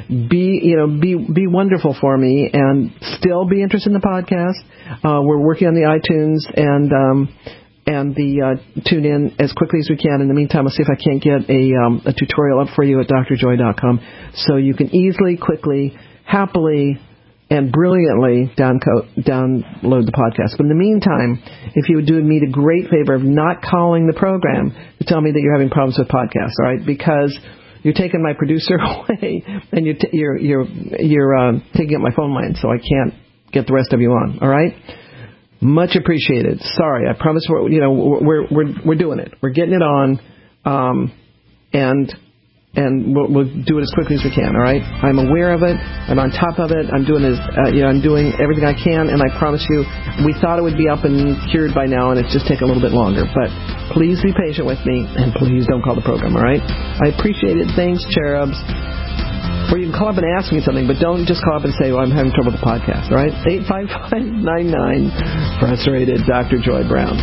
be wonderful for me and still be interested in the podcast. We're working on the iTunes and the tune in as quickly as we can. In the meantime, I'll see if I can't get a tutorial up for you at drjoy.com so you can easily, quickly, happily, and brilliantly download the podcast. But in the meantime, if you would do me the great favor of not calling the program to tell me that you're having problems with podcasts, all right? Because you're taking my producer away, and you're taking up my phone line, so I can't get the rest of you on, all right? Much appreciated. Sorry, I promise we're doing it. We're getting it on, and we'll do it as quickly as we can, all right? I'm aware of it. I'm on top of it. I'm doing I'm doing everything I can, and I promise you, we thought it would be up and cured by now, and it's just taking a little bit longer. But please be patient with me, and please don't call the program, all right? I appreciate it. Thanks, cherubs. Or you can call up and ask me something, but don't just call up and say, well, I'm having trouble with the podcast, all right? 855-99, frustrated Dr. Joy Brown.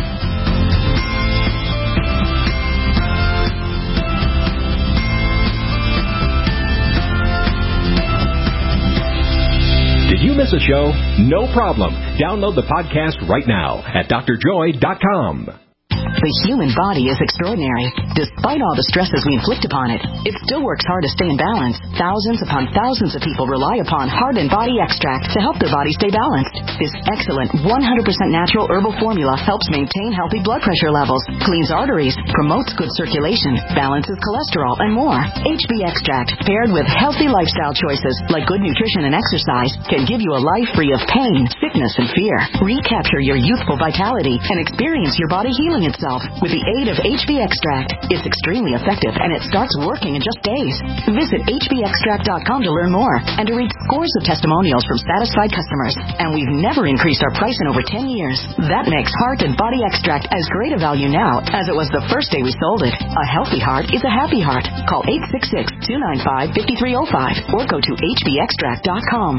Did you miss a show? No problem. Download the podcast right now at drjoy.com. The human body is extraordinary. Despite all the stresses we inflict upon it, it still works hard to stay in balance. Thousands upon thousands of people rely upon Heart and Body Extract to help their body stay balanced. This excellent 100% natural herbal formula helps maintain healthy blood pressure levels, cleans arteries, promotes good circulation, balances cholesterol, and more. HB Extract, paired with healthy lifestyle choices like good nutrition and exercise, can give you a life free of pain, sickness, and fear. Recapture your youthful vitality and experience your body healing itself with the aid of HB Extract. It's extremely effective, and it starts working in just days. Visit hbextract.com to learn more and to read scores of testimonials from satisfied customers. And we've never increased our price in over 10 years. That makes Heart and Body Extract as great a value now as it was the first day we sold it. A healthy heart is a happy heart. Call 866-295-5305 or go to hbextract.com.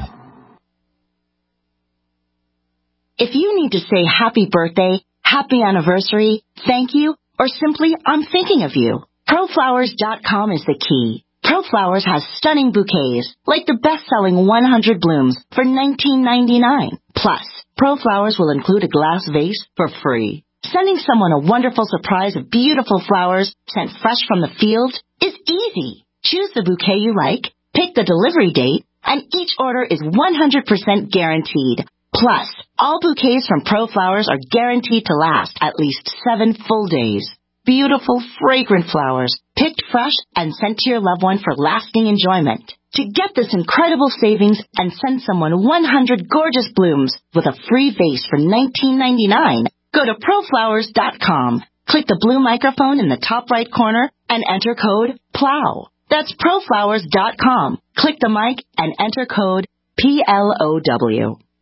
If you need to say happy birthday, happy anniversary, thank you, or simply I'm thinking of you, ProFlowers.com is the key. ProFlowers has stunning bouquets, like the best-selling 100 blooms for $19.99. Plus, ProFlowers will include a glass vase for free. Sending someone a wonderful surprise of beautiful flowers sent fresh from the field is easy. Choose the bouquet you like, pick the delivery date, and each order is 100% guaranteed. Plus, all bouquets from ProFlowers are guaranteed to last at least 7 full days. Beautiful, fragrant flowers, picked fresh and sent to your loved one for lasting enjoyment. To get this incredible savings and send someone 100 gorgeous blooms with a free vase for $19.99, go to ProFlowers.com. Click the blue microphone in the top right corner and enter code PLOW. That's ProFlowers.com. Click the mic and enter code PLOW.